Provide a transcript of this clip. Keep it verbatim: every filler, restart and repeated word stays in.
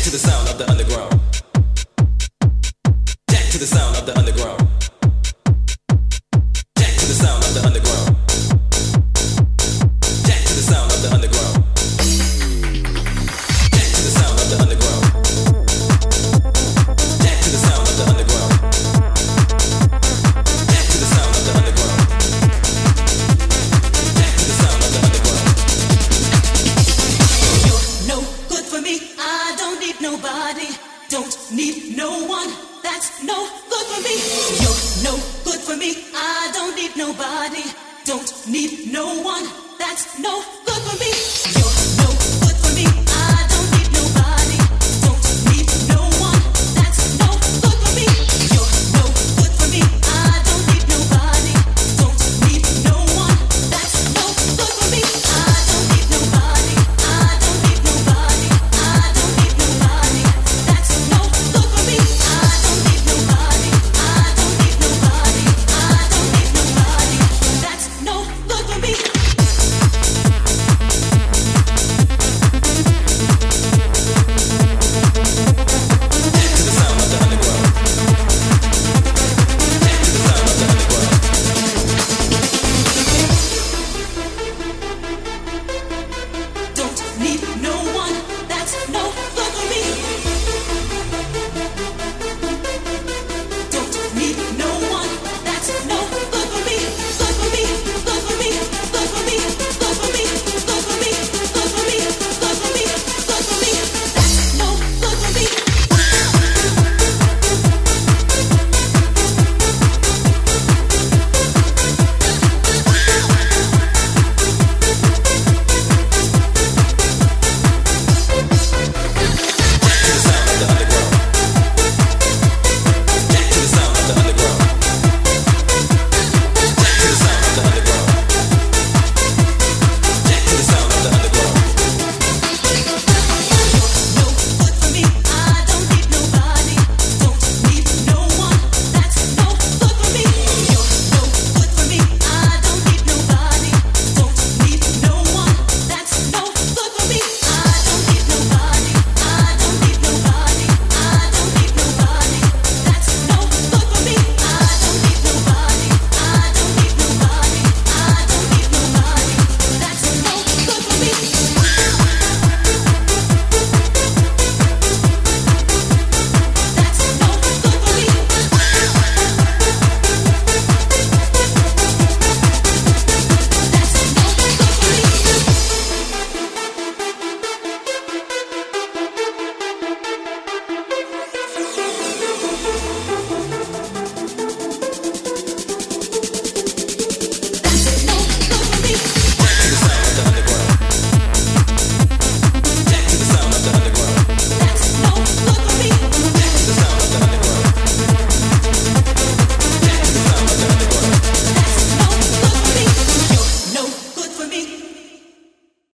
to the sound of the underground. Jack to the sound of the underground. Jack to the sound of the underground. Jack to the sound of the underground. Jack to the sound of the underground. Jack to the sound of the underground. Jack to the sound of the underground. Jack to the sound of the underground. You're no good for me. I don't need nobody. Don't need no one. That's no good for me. You're no good for me. I don't need nobody. Don't need no one. That's no good for me. You're